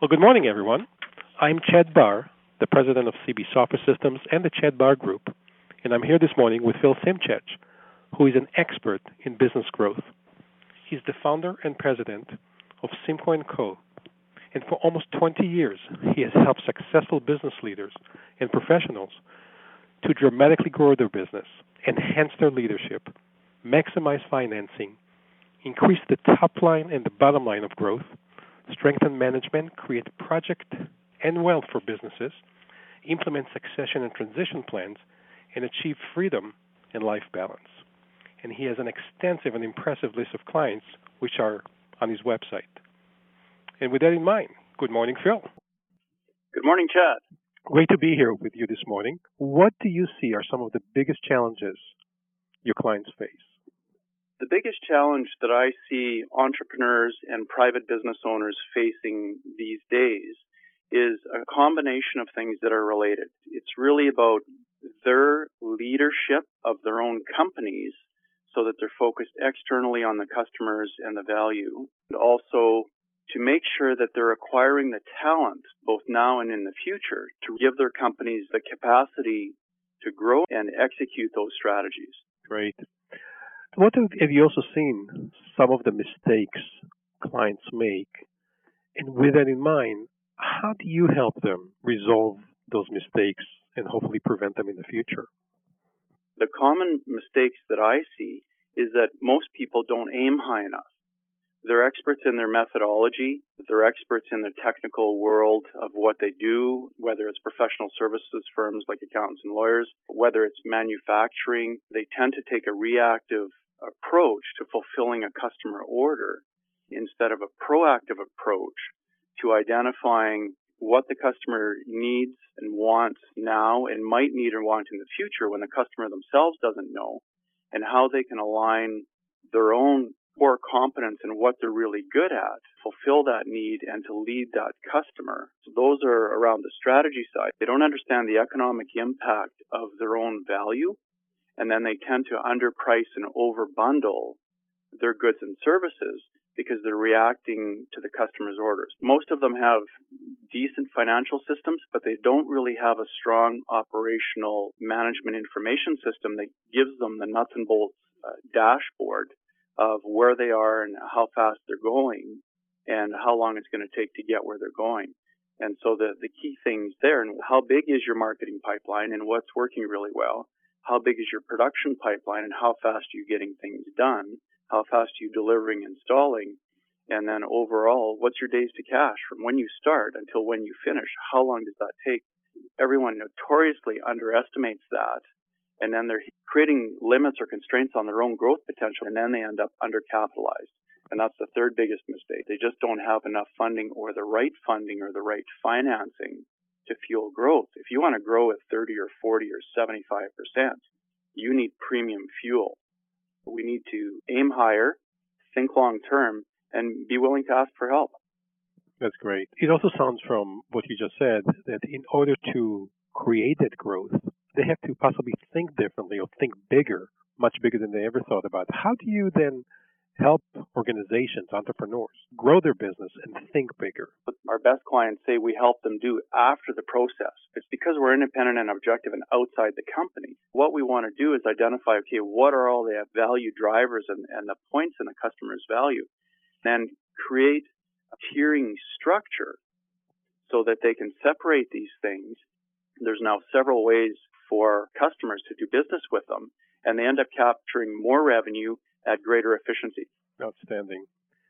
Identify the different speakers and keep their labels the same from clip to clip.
Speaker 1: Well, good morning, everyone. I'm Chad Barr, the president of CB Software Systems and the Chad Barr Group, and I'm here this morning with Phil Simchech, who is an expert in business growth. He's the founder and president of Simco & Co., and for almost 20 years, he has helped successful business leaders and professionals to dramatically grow their business, enhance their leadership, maximize financing, increase the top line and the bottom line of growth, strengthen management, create project and wealth for businesses, implement succession and transition plans, and achieve freedom and life balance. And he has an extensive and impressive list of clients which are on his website. And with that in mind, good morning, Phil.
Speaker 2: Good morning, Chad.
Speaker 1: Great to be here with you this morning. What do you see are some of the biggest challenges your clients face?
Speaker 2: The biggest challenge that I see entrepreneurs and private business owners facing these days is a combination of things that are related. It's really about their leadership of their own companies so that they're focused externally on the customers and the value, and also to make sure that they're acquiring the talent both now and in the future to give their companies the capacity to grow and execute those strategies.
Speaker 1: Great. What have you also seen some of the mistakes clients make? And with that in mind, how do you help them resolve those mistakes and hopefully prevent them in the future?
Speaker 2: The common mistakes that I see is that most people don't aim high enough. They're experts in their methodology. They're experts in the technical world of what they do, whether it's professional services firms like accountants and lawyers, whether it's manufacturing. They tend to take a reactive approach to fulfilling a customer order instead of a proactive approach to identifying what the customer needs and wants now and might need or want in the future when the customer themselves doesn't know, and how they can align their own core competence and what they're really good at, fulfill that need, and to lead that customer. So those are around the strategy side. They don't understand the economic impact of their own value, and then they tend to underprice and overbundle their goods and services because they're reacting to the customer's orders. Most of them have decent financial systems, but they don't really have a strong operational management information system that gives them the nuts and bolts dashboard of where they are and how fast they're going and how long it's going to take to get where they're going. And so the key things there, and how big is your marketing pipeline and what's working really well? How big is your production pipeline and how fast are you getting things done? How fast are you delivering, installing? And then overall, what's your days to cash from when you start until when you finish? How long does that take? Everyone notoriously underestimates that. And then they're creating limits or constraints on their own growth potential, and then they end up undercapitalized. And that's the third biggest mistake. They just don't have enough funding or the right financing to fuel growth. If you want to grow at 30 or 40 or 75%, you need premium fuel. We need to aim higher, think long term, and be willing to ask for help.
Speaker 1: That's great. It also sounds from what you just said that in order to create that growth, they have to possibly think differently or think bigger, much bigger than they ever thought about. How do you then help organizations, entrepreneurs, grow their business and think bigger?
Speaker 2: Our best clients say we help them do after the process. It's because we're independent and objective and outside the company. What we want to do is identify, okay, what are all the value drivers and the points in the customer's value, and create a tiering structure so that they can separate these things. There's now several ways for customers to do business with them, and they end up capturing more revenue at greater efficiency.
Speaker 1: Outstanding.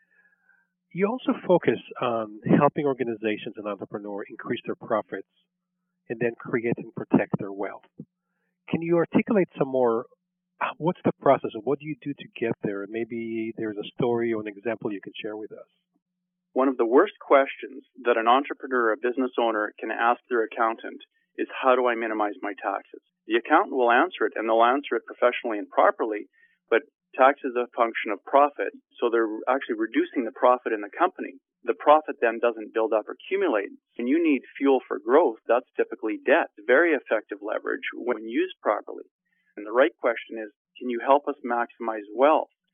Speaker 1: You also focus on helping organizations and entrepreneurs increase their profits and then create and protect their wealth. Can you articulate some more? What's the process and what do you do to get there? Maybe there's a story or an example you can share with us.
Speaker 2: One of the worst questions that an entrepreneur or a business owner can ask their accountant is, how do I minimize my taxes? The accountant will answer it, and they'll answer it professionally and properly, but tax is a function of profit, so they're actually reducing the profit in the company. The profit then doesn't build up or accumulate. When you need fuel for growth, that's typically debt. Very effective leverage when used properly. And the right question is, can you help us maximize wealth?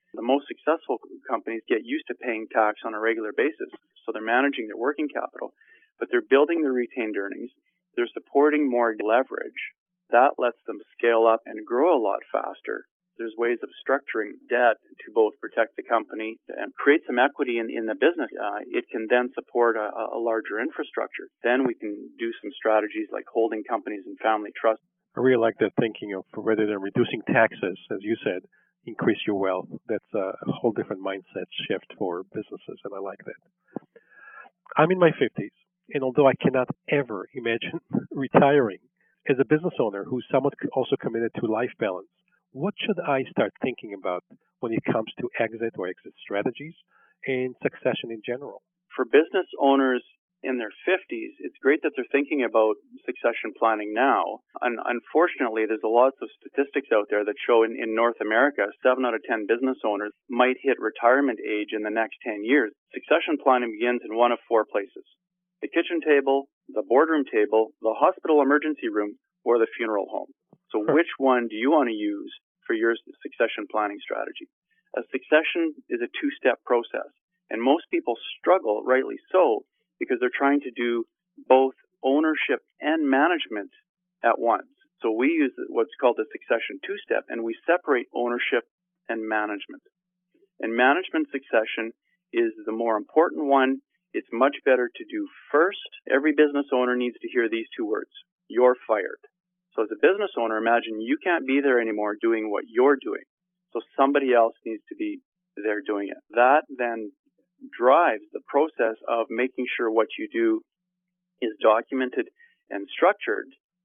Speaker 2: The most successful companies get used to paying tax on a regular basis, so they're managing their working capital, but they're building their retained earnings. They're supporting more leverage. That lets them scale up and grow a lot faster. There's ways of structuring debt to both protect the company and create some equity in the business. It can then support a larger infrastructure. Then we can do some strategies like holding companies and family trusts.
Speaker 1: I really like that thinking of rather than reducing taxes, as you said, increase your wealth. That's a whole different mindset shift for businesses, and I like that. I'm in my 50s, and although I cannot ever imagine retiring, as a business owner who's somewhat also committed to life balance, what should I start thinking about when it comes to exit or exit strategies and succession in general?
Speaker 2: For business owners in their 50s, it's great that they're thinking about succession planning now. Unfortunately, there's lots of statistics out there that show in North America, 7 out of 10 business owners might hit retirement age in the next 10 years. Succession planning begins in one of 4 places: the kitchen table, the boardroom table, the hospital emergency room, or the funeral home. So which one do you want to use for your succession planning strategy? A succession is a 2-step process, and most people struggle, rightly so, because they're trying to do both ownership and management at once. So we use what's called the succession 2-step, and we separate ownership and management. And management succession is the more important one. It's much better to do first. Every business owner needs to hear these 2 words: you're fired. So as a business owner, imagine you can't be there anymore doing what you're doing. So somebody else needs to be there doing it. That then drives the process of making sure what you do is documented and structured,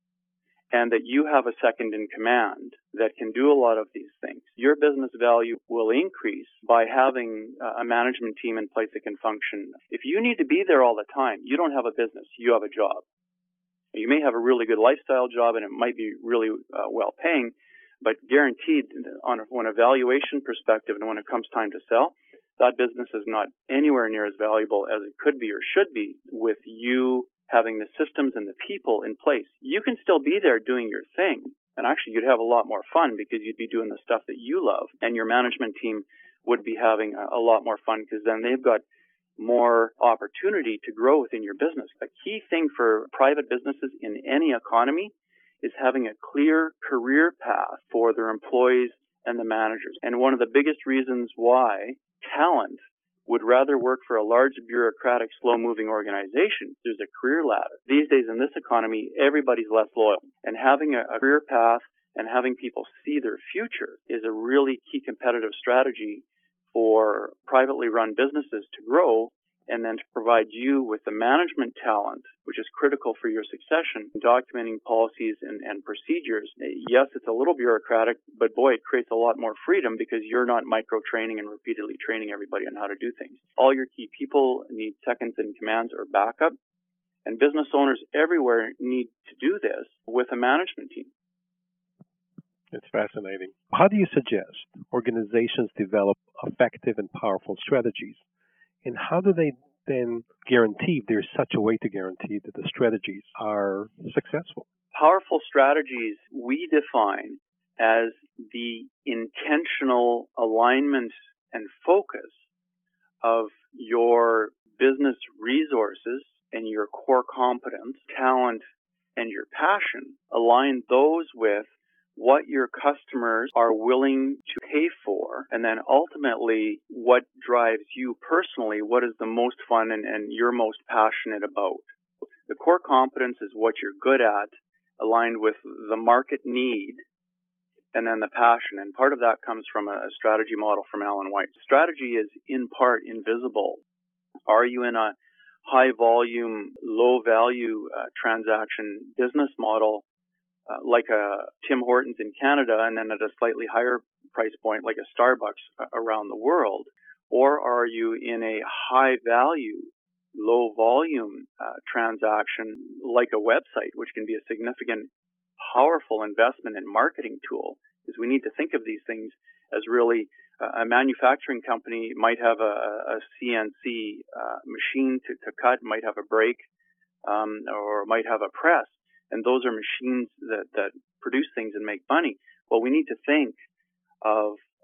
Speaker 2: and that you have a second in command that can do a lot of these things. Your business value will increase by having a management team in place that can function. If you need to be there all the time, you don't have a business, you have a job. You may have a really good lifestyle job, and it might be really well paying, but guaranteed on a valuation perspective and when it comes time to sell, that business is not anywhere near as valuable as it could be or should be with you having the systems and the people in place. You can still be there doing your thing, and actually you'd have a lot more fun because you'd be doing the stuff that you love, and your management team would be having a lot more fun because then they've got more opportunity to grow within your business. A key thing for private businesses in any economy is having a clear career path for their employees and the managers. And one of the biggest reasons why talent would rather work for a large bureaucratic, slow-moving organization, there's a career ladder. These days in this economy, everybody's less loyal. And having a career path and having people see their future is a really key competitive strategy for privately run businesses to grow and then to provide you with the management talent, which is critical for your succession, documenting policies and procedures. Yes, it's a little bureaucratic, but boy, it creates a lot more freedom because you're not micro-training and repeatedly training everybody on how to do things. All your key people need seconds in commands or backup, and business owners everywhere need to do this with a management team.
Speaker 1: It's fascinating. How do you suggest organizations develop effective and powerful strategies? And how do they then guarantee, if there's such a way to guarantee that the strategies are successful?
Speaker 2: Powerful strategies we define as the intentional alignment and focus of your business resources and your core competence, talent, and your passion. Align those with what your customers are willing to pay for, and then ultimately what drives you personally, what is the most fun and you're most passionate about. The core competence is what you're good at, aligned with the market need, and then the passion. And part of that comes from a strategy model from Alan White. Strategy is in part invisible. Are you in a high volume, low value transaction business model like a Tim Hortons in Canada and then at a slightly higher price point like a Starbucks around the world? Or are you in a high value, low volume transaction like a website, which can be a significant, powerful investment and marketing tool? Because we need to think of these things as really a manufacturing company might have a CNC machine to cut, might have a brake, or might have a press. And those are machines that produce things and make money. Well, we need to think of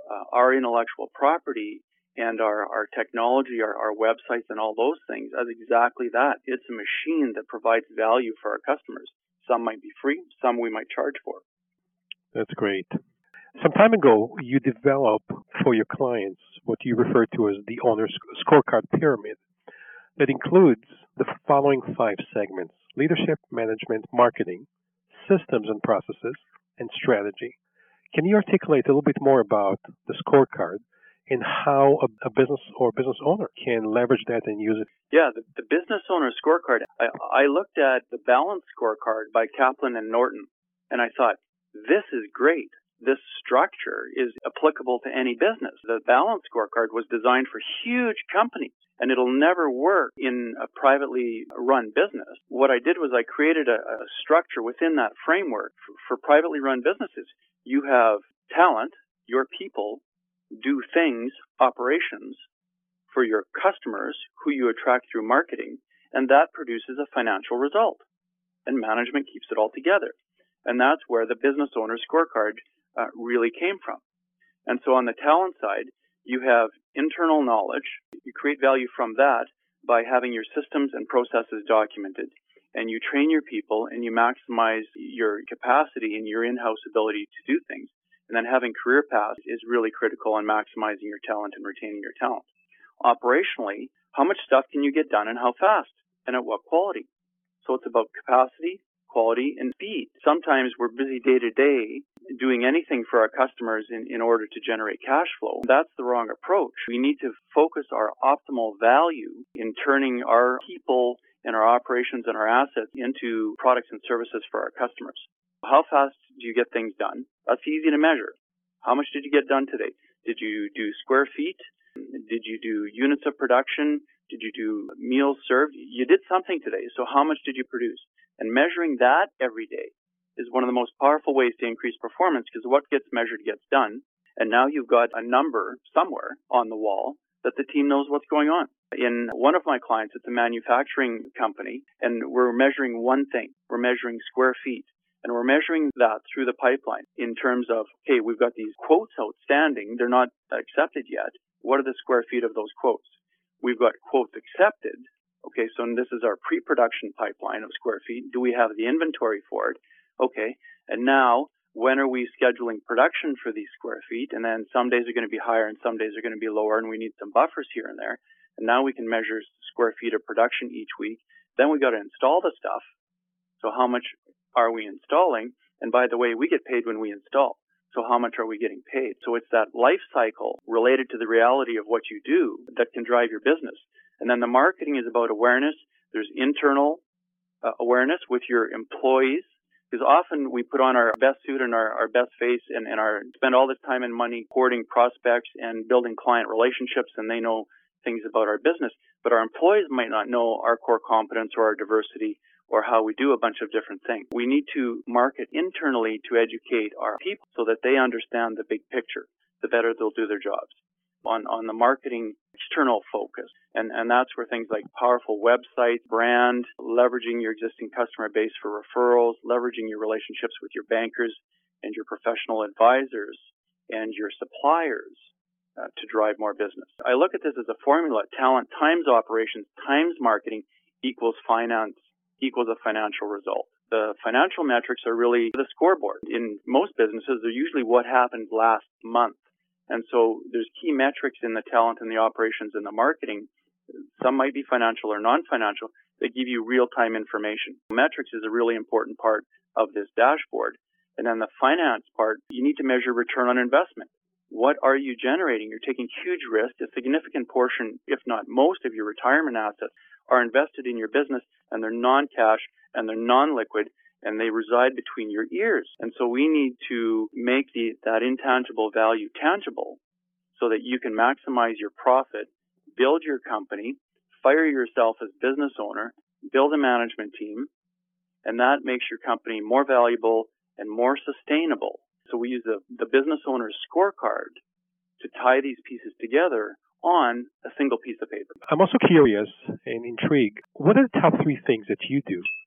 Speaker 2: our intellectual property and our technology, our websites and all those things as exactly that. It's a machine that provides value for our customers. Some might be free, some we might charge for.
Speaker 1: That's great. Some time ago, you developed for your clients what you refer to as the owner's scorecard pyramid that includes the following 5 segments: leadership, management, marketing, systems and processes, and strategy. Can you articulate a little bit more about the scorecard and how a business or business owner can leverage that and use it?
Speaker 2: Yeah, the business owner scorecard, I looked at the Balance Scorecard by Kaplan and Norton, and I thought, this is great. This structure is applicable to any business. The Balance Scorecard was designed for huge companies, and it'll never work in a privately run business. What I did was I created a structure within that framework for privately run businesses. You have talent, your people do things, operations, for your customers who you attract through marketing, and that produces a financial result. And management keeps it all together. And that's where the business owner scorecard really came from. And so on the talent side, you have internal knowledge. You create value from that by having your systems and processes documented. And you train your people and you maximize your capacity and your in-house ability to do things. And then having career paths is really critical in maximizing your talent and retaining your talent. Operationally, how much stuff can you get done and how fast and at what quality? So it's about capacity, quality, and speed. Sometimes we're busy day to day doing anything for our customers in order to generate cash flow. That's the wrong approach. We need to focus our optimal value in turning our people and our operations and our assets into products and services for our customers. How fast do you get things done? That's easy to measure. How much did you get done today? Did you do square feet? Did you do units of production? Did you do meals served? You did something today, so how much did you produce? And measuring that every day is one of the most powerful ways to increase performance, because what gets measured gets done. And now you've got a number somewhere on the wall that the team knows what's going on. In one of my clients, it's a manufacturing company, and we're measuring one thing. We're measuring square feet. And we're measuring that through the pipeline in terms of, okay, we've got these quotes outstanding. They're not accepted yet. What are the square feet of those quotes? We've got quotes accepted. Okay, so this is our pre-production pipeline of square feet. Do we have the inventory for it? Okay, and now when are we scheduling production for these square feet? And then some days are going to be higher and some days are going to be lower, and we need some buffers here and there. And now we can measure square feet of production each week. Then we got to install the stuff. So how much are we installing? And by the way, we get paid when we install. So how much are we getting paid? So it's that life cycle related to the reality of what you do that can drive your business. And then the marketing is about awareness. There's internal awareness with your employees, because often we put on our best suit and our best face and spend all this time and money courting prospects and building client relationships, and they know things about our business. But our employees might not know our core competence or our diversity or how we do a bunch of different things. We need to market internally to educate our people so that they understand the big picture. The better they'll do their jobs. On the marketing external focus. And that's where things like powerful websites, brand, leveraging your existing customer base for referrals, leveraging your relationships with your bankers and your professional advisors and your suppliers to drive more business. I look at this as a formula: talent times operations times marketing equals finance equals a financial result. The financial metrics are really the scoreboard. In most businesses, they're usually what happened last month. And so there's key metrics in the talent and the operations and the marketing. Some might be financial or non-financial. They give you real-time information. Metrics is a really important part of this dashboard. And then the finance part, you need to measure return on investment. What are you generating? You're taking huge risks. A significant portion, if not most, of your retirement assets are invested in your business, and they're non-cash and they're non-liquid, and they reside between your ears. And so we need to make that intangible value tangible so that you can maximize your profit, build your company, fire yourself as business owner, build a management team, and that makes your company more valuable and more sustainable. So we use the business owner's scorecard to tie these pieces together on a single piece of paper.
Speaker 1: I'm also curious and intrigued. What are the top 3 things that you do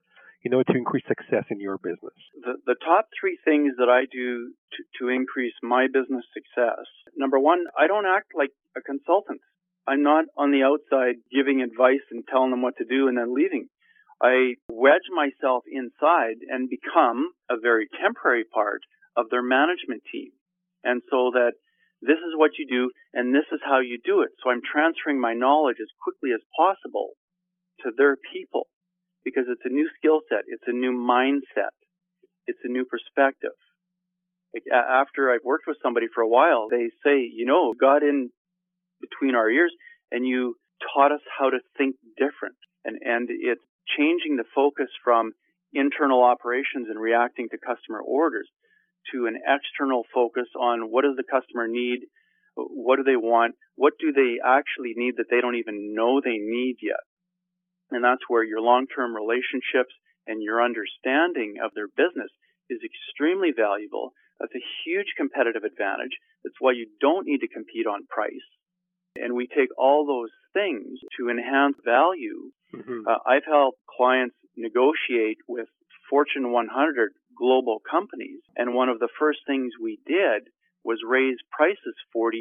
Speaker 1: in order to increase success in your business?
Speaker 2: The top three things that I do to increase my business success. Number one, I don't act like a consultant. I'm not on the outside giving advice and telling them what to do and then leaving. I wedge myself inside and become a very temporary part of their management team. And so that this is what you do and this is how you do it. So I'm transferring my knowledge as quickly as possible to their people because it's a new skill set. It's a new mindset. It's a new perspective. Like after I've worked with somebody for a while, they say, got in between our ears and you taught us how to think different. And it's changing the focus from internal operations and reacting to customer orders to an external focus on what does the customer need, what do they want, what do they actually need that they don't even know they need yet. And that's where your long-term relationships and your understanding of their business is extremely valuable. That's a huge competitive advantage. That's why you don't need to compete on price. And we take all those things to enhance value. Mm-hmm. I've helped clients negotiate with Fortune 100 global companies, and one of the first things we did was raise prices 40%.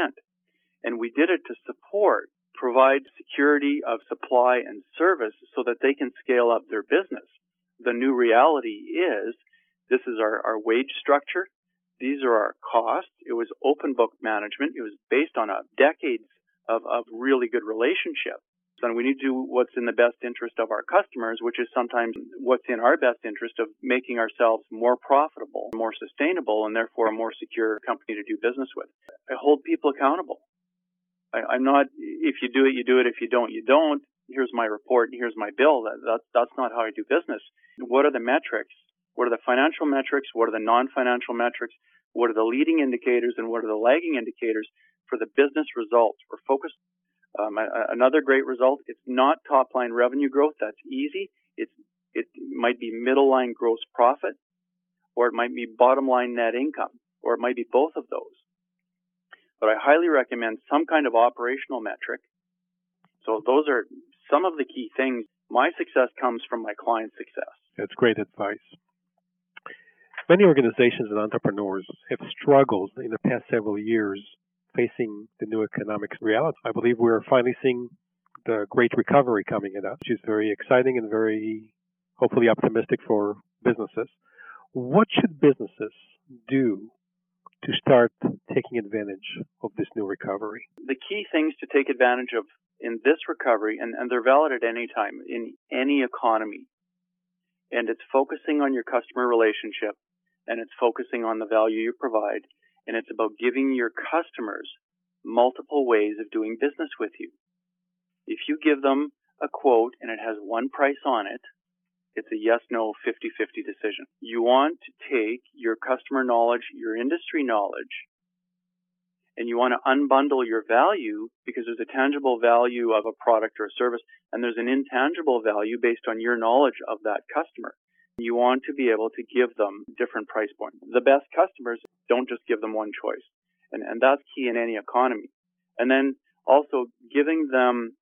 Speaker 2: And we did it to provide security of supply and service so that they can scale up their business. The new reality is this is our wage structure. These are our costs. It was open book management. It was based on decades of really good relationships. And we need to do what's in the best interest of our customers, which is sometimes what's in our best interest of making ourselves more profitable, more sustainable, and therefore a more secure company to do business with. I hold people accountable. I'm not, if you do it, you do it. If you don't, you don't. Here's my report and here's my bill. That's not how I do business. What are the metrics? What are the financial metrics? What are the non-financial metrics? What are the leading indicators and what are the lagging indicators for the business results? We're focused. Another great result, it's not top-line revenue growth. That's easy. It might be middle-line gross profit, or it might be bottom-line net income, or it might be both of those. But I highly recommend some kind of operational metric. So those are some of the key things. My success comes from my client's success.
Speaker 1: That's great advice. Many organizations and entrepreneurs have struggled in the past several years facing the new economic reality. I believe we're finally seeing the great recovery coming at us, which is very exciting and very, hopefully, optimistic for businesses. What should businesses do to start taking advantage of this new recovery?
Speaker 2: The key things to take advantage of in this recovery, and they're valid at any time, in any economy, and it's focusing on your customer relationship, and it's focusing on the value you provide, and it's about giving your customers multiple ways of doing business with you. If you give them a quote and it has one price on it, it's a yes-no 50-50 decision. You want to take your customer knowledge, your industry knowledge, and you want to unbundle your value because there's a tangible value of a product or a service, and there's an intangible value based on your knowledge of that customer. You want to be able to give them different price points. The best customers, don't just give them one choice. And that's key in any economy. And then also giving them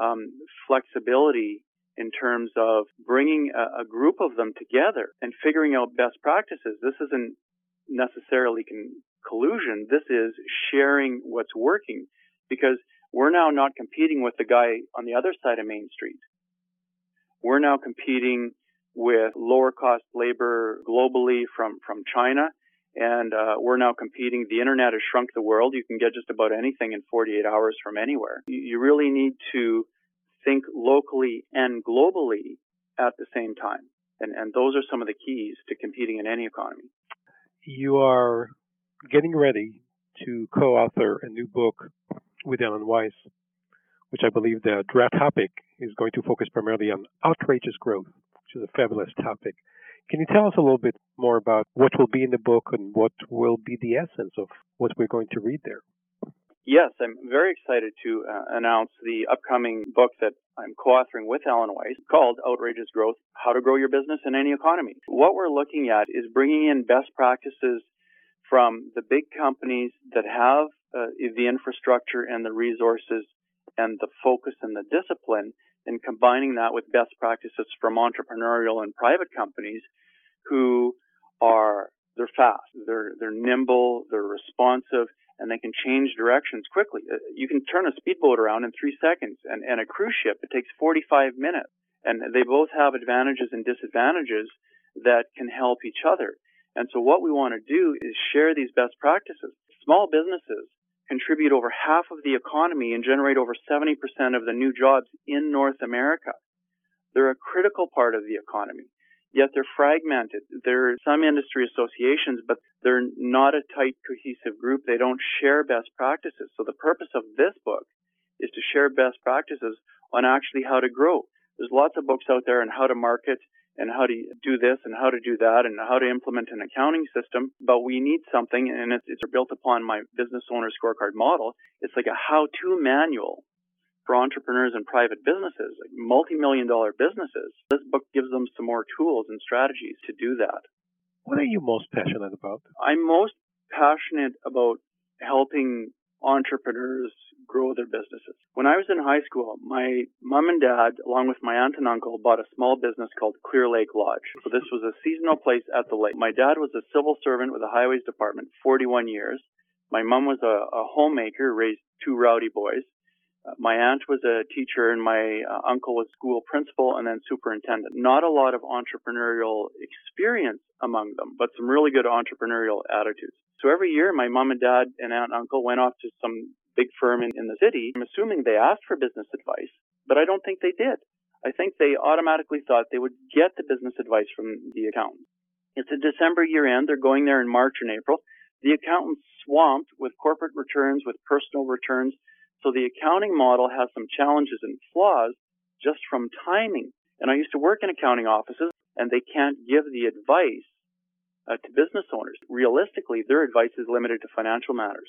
Speaker 2: flexibility in terms of bringing a group of them together and figuring out best practices. This isn't necessarily collusion. This is sharing what's working, because we're now not competing with the guy on the other side of Main Street. We're now competing with lower cost labor globally from China. And we're now competing. The internet has shrunk the world. You can get just about anything in 48 hours from anywhere. You really need to think locally and globally at the same time. And those are some of the keys to competing in any economy.
Speaker 1: You are getting ready to co-author a new book with Alan Weiss, which I believe the draft topic is going to focus primarily on outrageous growth, which is a fabulous topic. Can you tell us a little bit more about what will be in the book and what will be the essence of what we're going to read there?
Speaker 2: Yes, I'm very excited to announce the upcoming book that I'm co-authoring with Alan Weiss called Outrageous Growth, How to Grow Your Business in Any Economy. What we're looking at is bringing in best practices from the big companies that have the infrastructure and the resources and the focus and the discipline and combining that with best practices from entrepreneurial and private companies who they're fast, they're nimble, they're responsive, and they can change directions quickly. You can turn a speedboat around in 3 seconds, and a cruise ship, it takes 45 minutes. And they both have advantages and disadvantages that can help each other. And so what we want to do is share these best practices. Small businesses contribute over half of the economy and generate over 70% of the new jobs in North America. They're a critical part of the economy, yet they're fragmented. There are some industry associations, but they're not a tight, cohesive group. They don't share best practices. So the purpose of this book is to share best practices on actually how to grow. There's lots of books out there on how to market and how to do this and how to do that and how to implement an accounting system. But we need something, and it's built upon my business owner scorecard model. It's like a how-to manual for entrepreneurs and private businesses, like multi-million-dollar businesses. This book gives them some more tools and strategies to do that.
Speaker 1: What are you most passionate about?
Speaker 2: I'm most passionate about helping entrepreneurs grow their businesses. When I was in high school, my mom and dad, along with my aunt and uncle, bought a small business called Clear Lake Lodge. So this was a seasonal place at the lake. My dad was a civil servant with the Highways Department, 41 years. My mom was a homemaker, raised 2 rowdy boys. My aunt was a teacher, and my uncle was school principal and then superintendent. Not a lot of entrepreneurial experience among them, but some really good entrepreneurial attitudes. So every year, my mom and dad and aunt and uncle went off to some big firm in the city. I'm assuming they asked for business advice, but I don't think they did. I think they automatically thought they would get the business advice from the accountant. It's a December year end. They're going there in March and April. The accountant's swamped with corporate returns, with personal returns. So the accounting model has some challenges and flaws just from timing. And I used to work in accounting offices, and they can't give the advice to business owners. Realistically, their advice is limited to financial matters.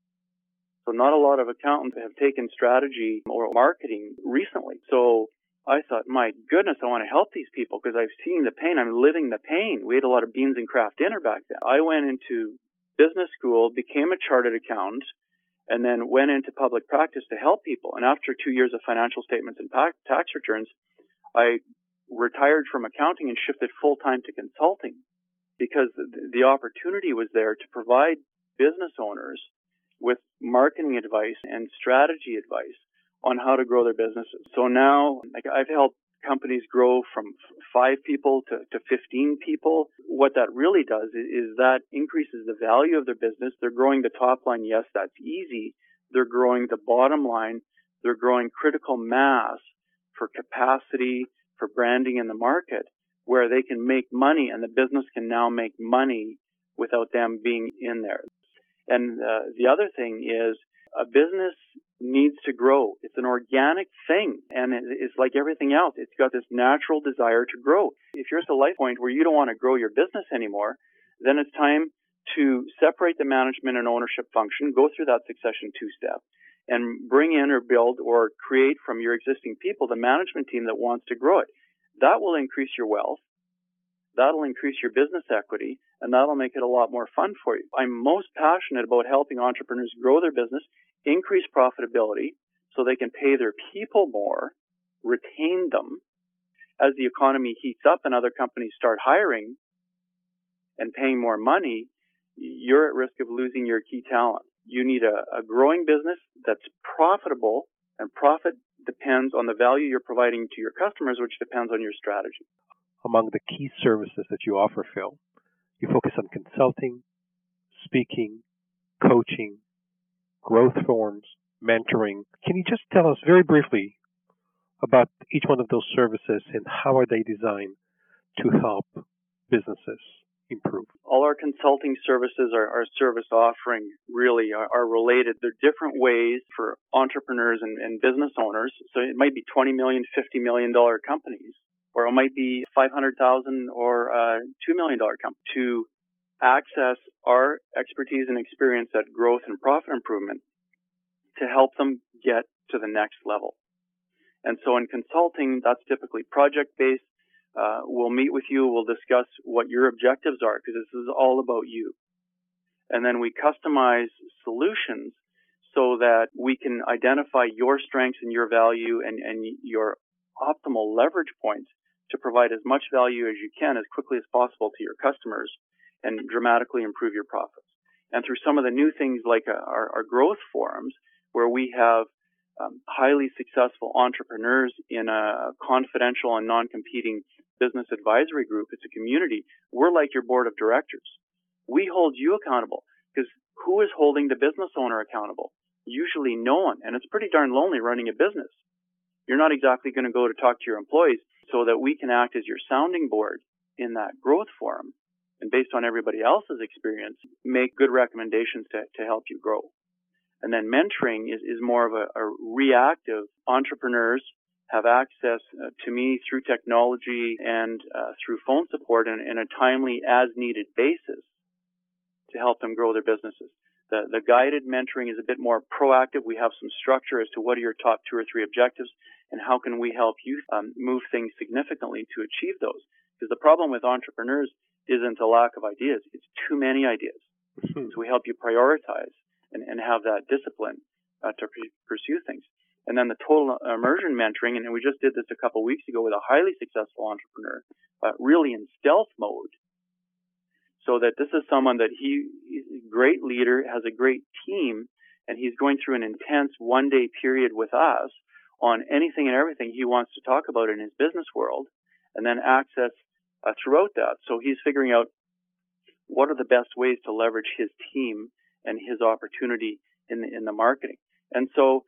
Speaker 2: So not a lot of accountants have taken strategy or marketing recently. So I thought, my goodness, I want to help these people because I've seen the pain. I'm living the pain. We ate a lot of beans and Kraft dinner back then. I went into business school, became a chartered accountant, and then went into public practice to help people. And after 2 years of financial statements and tax returns, I retired from accounting and shifted full-time to consulting because the opportunity was there to provide business owners with marketing advice and strategy advice on how to grow their businesses. So now I've helped companies grow from 5 people to 15 people. What that really does is that increases the value of their business. They're growing the top line. Yes, that's easy. They're growing the bottom line. They're growing critical mass for capacity, for branding in the market, where they can make money and the business can now make money without them being in there. And the other thing is a business needs to grow. It's an organic thing, and it's like everything else. It's got this natural desire to grow. If you're at a life point where you don't want to grow your business anymore, then it's time to separate the management and ownership function, go through that succession 2-step, and bring in or build or create from your existing people the management team that wants to grow it. That will increase your wealth. That'll increase your business equity, and that'll make it a lot more fun for you. I'm most passionate about helping entrepreneurs grow their business, increase profitability so they can pay their people more, retain them. As the economy heats up and other companies start hiring and paying more money, you're at risk of losing your key talent. You need a growing business that's profitable, and profit depends on the value you're providing to your customers, which depends on your strategy.
Speaker 1: Among the key services that you offer, Phil, you focus on consulting, speaking, coaching, growth forums, mentoring. Can you just tell us very briefly about each one of those services and how are they designed to help businesses improve?
Speaker 2: All our consulting services, our service offering really are related. They're different ways for entrepreneurs and business owners. So it might be $20 million, $50 million companies, or it might be $500,000 or $2 million company to access our expertise and experience at growth and profit improvement to help them get to the next level. And so in consulting, that's typically project-based. We'll meet with you. We'll discuss what your objectives are because this is all about you. And then we customize solutions so that we can identify your strengths and your value and your optimal leverage points to provide as much value as you can as quickly as possible to your customers and dramatically improve your profits. And through some of the new things like our growth forums, where we have highly successful entrepreneurs in a confidential and non-competing business advisory group, it's a community, we're like your board of directors. We hold you accountable, because who is holding the business owner accountable? Usually no one, and it's pretty darn lonely running a business. You're not exactly going to go to talk to your employees, so that we can act as your sounding board in that growth forum, and based on everybody else's experience, make good recommendations to help you grow. And then mentoring is more of a reactive. Entrepreneurs have access to me through technology and through phone support in a timely, as-needed basis to help them grow their businesses. The guided mentoring is a bit more proactive. We have some structure as to what are your top 2 or 3 objectives and how can we help you move things significantly to achieve those. Because the problem with entrepreneurs isn't a lack of ideas. It's too many ideas. So we help you prioritize and have that discipline to pursue things. And then the total immersion mentoring, and we just did this a couple weeks ago with a highly successful entrepreneur, really in stealth mode. So that this is someone that he's a great leader, has a great team, and he's going through an intense one-day period with us on anything and everything he wants to talk about in his business world, and then access throughout that. So he's figuring out what are the best ways to leverage his team and his opportunity in the marketing. And so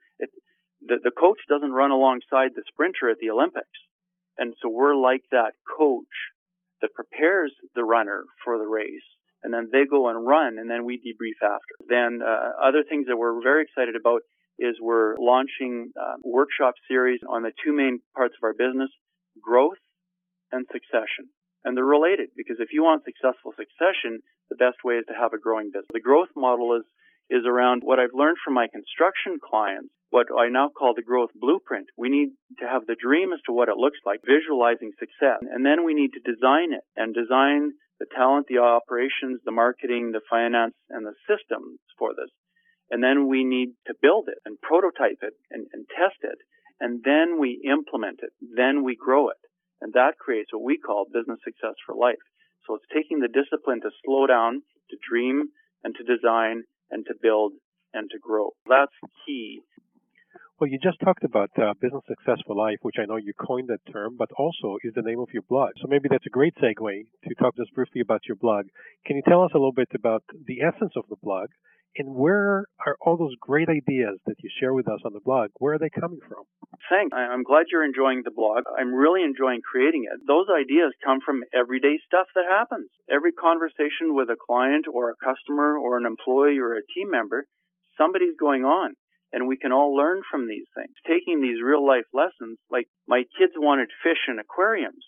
Speaker 2: the coach doesn't run alongside the sprinter at the Olympics. And so we're like that coach that prepares the runner for the race, and then they go and run, and then we debrief after. Then other things that we're very excited about is we're launching a workshop series on the 2 main parts of our business, growth and succession. And they're related, because if you want successful succession, the best way is to have a growing business. The growth model is around what I've learned from my construction clients, what I now call the growth blueprint. We need to have the dream as to what it looks like, visualizing success. And then we need to design it, and design the talent, the operations, the marketing, the finance, and the systems for this. And then we need to build it and prototype it and test it. And then we implement it. Then we grow it. And that creates what we call business success for life. So it's taking the discipline to slow down, to dream, and to design, and to build, and to grow. That's key.
Speaker 1: Well, you just talked about business success for life, which I know you coined that term, but also is the name of your blog. So maybe that's a great segue to talk just briefly about your blog. Can you tell us a little bit about the essence of the blog, and where are all those great ideas that you share with us on the blog, where are they coming from?
Speaker 2: Thanks. I'm glad you're enjoying the blog. I'm really enjoying creating it. Those ideas come from everyday stuff that happens. Every conversation with a client or a customer or an employee or a team member, somebody's going on. And we can all learn from these things. Taking these real life lessons, like my kids wanted fish in aquariums.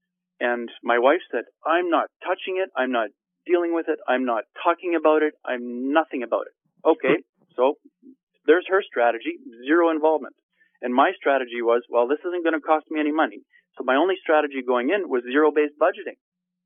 Speaker 2: And my wife said, I'm not touching it. I'm not dealing with it. I'm not talking about it. I'm nothing about it. Okay, so there's her strategy, zero involvement. And my strategy was, well, this isn't going to cost me any money. So my only strategy going in was zero-based budgeting.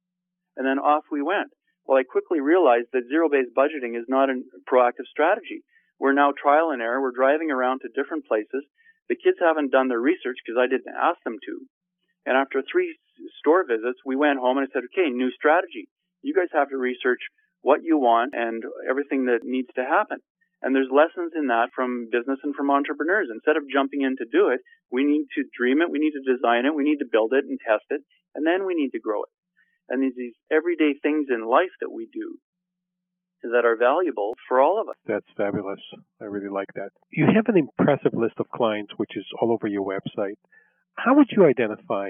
Speaker 2: And then off we went. Well, I quickly realized that zero-based budgeting is not a proactive strategy. We're now trial and error. We're driving around to different places. The kids haven't done their research because I didn't ask them to. And after 3 store visits, we went home and I said, okay, new strategy. You guys have to research what you want and everything that needs to happen. And there's lessons in that from business and from entrepreneurs. Instead of jumping in to do it, we need to dream it, we need to design it, we need to build it and test it, and then we need to grow it. And these everyday things in life that we do that are valuable for all of us.
Speaker 1: That's fabulous. I really like that. You have an impressive list of clients, which is all over your website. How would you identify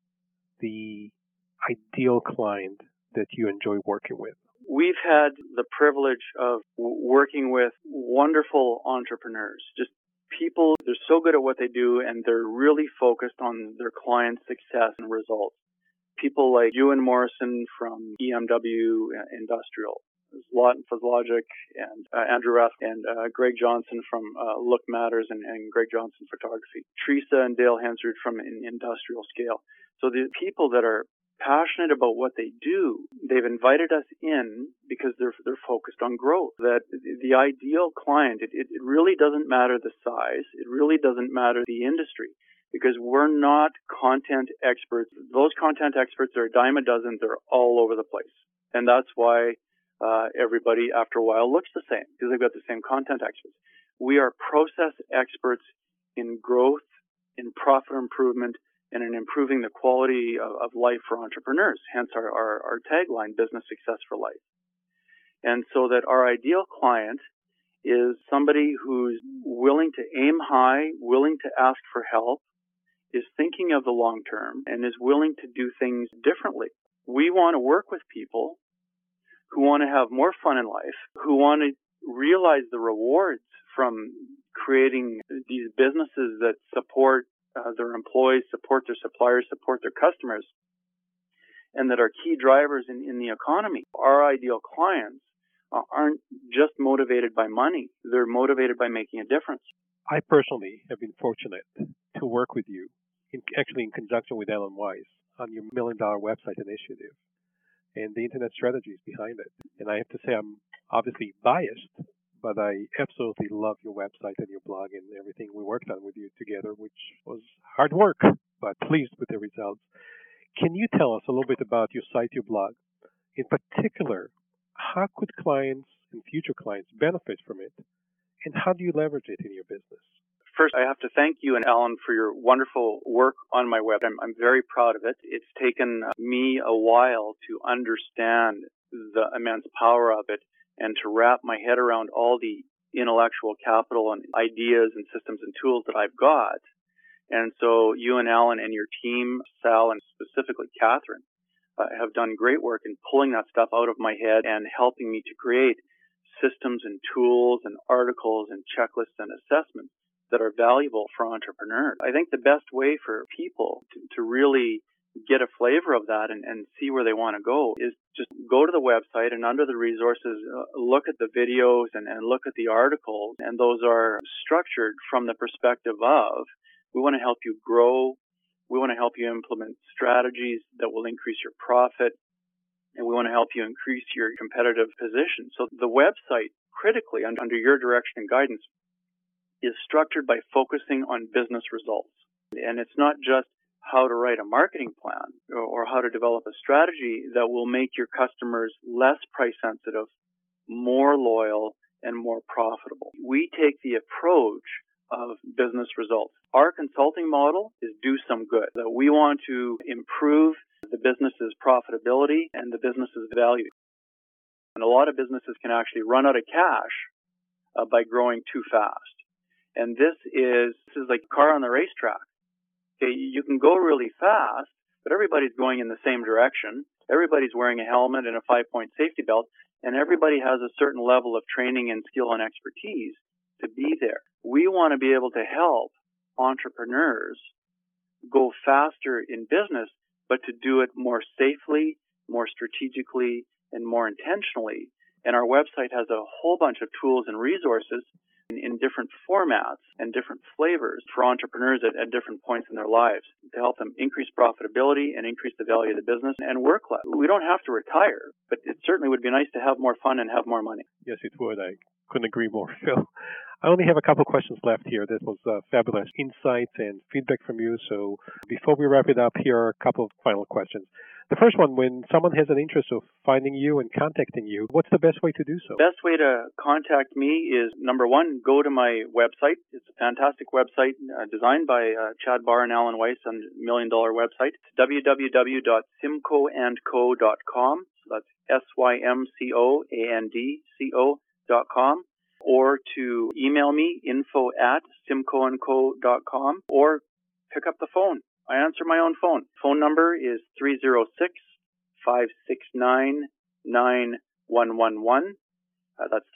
Speaker 1: the ideal client that you enjoy working with?
Speaker 2: We've had the privilege of working with wonderful entrepreneurs, just people, they're so good at what they do and they're really focused on their clients' success and results. People like Ewan Morrison from EMW Industrial, Lawton Logic, and Andrew Rath, and Greg Johnson from Look Matters and Greg Johnson Photography. Teresa and Dale Hensrud from Industrial Scale. So the people that are passionate about what they do, they've invited us in because they're focused on growth. That the ideal client, it really doesn't matter the size. It really doesn't matter the industry. because we're not content experts. Those content experts are a dime a dozen. They're all over the place. And that's why everybody, after a while, looks the same, because they've got the same content experts. We are process experts in growth, in profit improvement, and in improving the quality of life for entrepreneurs, hence our tagline, Business Success for Life. And so that our ideal client is somebody who's willing to aim high, willing to ask for help, is thinking of the long term, and is willing to do things differently. We want to work with people who want to have more fun in life, who want to realize the rewards from creating these businesses that support their employees, support their suppliers, support their customers, and that are key drivers in the economy. Our ideal clients aren't just motivated by money. They're motivated by making a difference.
Speaker 1: I personally have been fortunate to work with you, actually in conjunction with Alan Weiss, on your $1 Million Website initiative and the internet strategies behind it. And I have to say I'm obviously biased, but I absolutely love your website and your blog and everything we worked on with you together, which was hard work, but pleased with the results. Can you tell us a little bit about your site, your blog? In particular, how could clients and future clients benefit from it, and how do you leverage it in your business?
Speaker 2: First, I have to thank you and Alan for your wonderful work on my web. I'm very proud of it. It's taken me a while to understand the immense power of it and to wrap my head around all the intellectual capital and ideas and systems and tools that I've got. And so you and Alan and your team, Sal and specifically Catherine, have done great work in pulling that stuff out of my head and helping me to create systems and tools and articles and checklists and assessments that are valuable for entrepreneurs. I think the best way for people to really get a flavor of that and see where they want to go is just go to the website and under the resources, look at the videos and look at the articles. And those are structured from the perspective of, we want to help you grow. We want to help you implement strategies that will increase your profit. And we want to help you increase your competitive position. So the website, critically, under your direction and guidance, is structured by focusing on business results. And it's not just how to write a marketing plan or how to develop a strategy that will make your customers less price sensitive, more loyal, and more profitable. We take the approach of business results. Our consulting model is do some good. So we want to improve the business's profitability and the business's value. And a lot of businesses can actually run out of cash by growing too fast. And this is like a car on the racetrack. Okay, you can go really fast, but everybody's going in the same direction. Everybody's wearing a helmet and a 5-point safety belt, and everybody has a certain level of training and skill and expertise to be there. We want to be able to help entrepreneurs go faster in business, but to do it more safely, more strategically, and more intentionally. And our website has a whole bunch of tools and resources in different formats and different flavors for entrepreneurs at different points in their lives to help them increase profitability and increase the value of the business and work less. We don't have to retire, but it certainly would be nice to have more fun and have more money.
Speaker 1: Yes, it would. I couldn't agree more, Phil. I only have a couple questions left here. That was fabulous insights and feedback from you. So before we wrap it up, here are a couple of final questions. The first one, when someone has an interest of finding you and contacting you, what's the best way to do so?
Speaker 2: Best way to contact me is, number one, go to my website. It's a fantastic website designed by Chad Barr and Alan Weiss on $1 Million Website. It's www.simcoandco.com. So that's SYMCOANDCO.com. Or to email me, info@simcoandco.com, or pick up the phone. I answer my own phone. Phone number is 306-569-9111. That's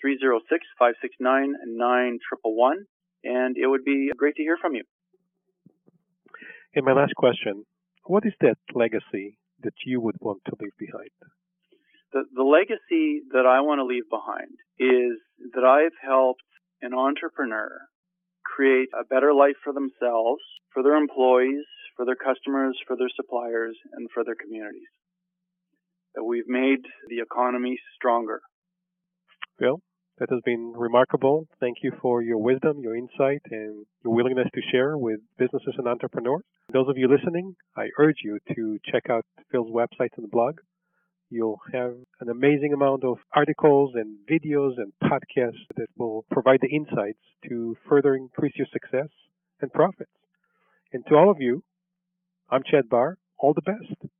Speaker 2: 306-569-9111. And it would be great to hear from you.
Speaker 1: And my last question, what is that legacy that you would want to leave behind?
Speaker 2: The legacy that I want to leave behind is that I've helped an entrepreneur create a better life for themselves, for their employees, for their customers, for their suppliers, and for their communities. That we've made the economy stronger.
Speaker 1: Phil, That has been remarkable. Thank you for your wisdom, your insight, and your willingness to share with businesses and entrepreneurs. Those of you listening, I urge you to check out Phil's website and blog. You'll have an amazing amount of articles and videos and podcasts that will provide the insights to further increase your success and profits. And to all of you, I'm Chad Barr. All the best.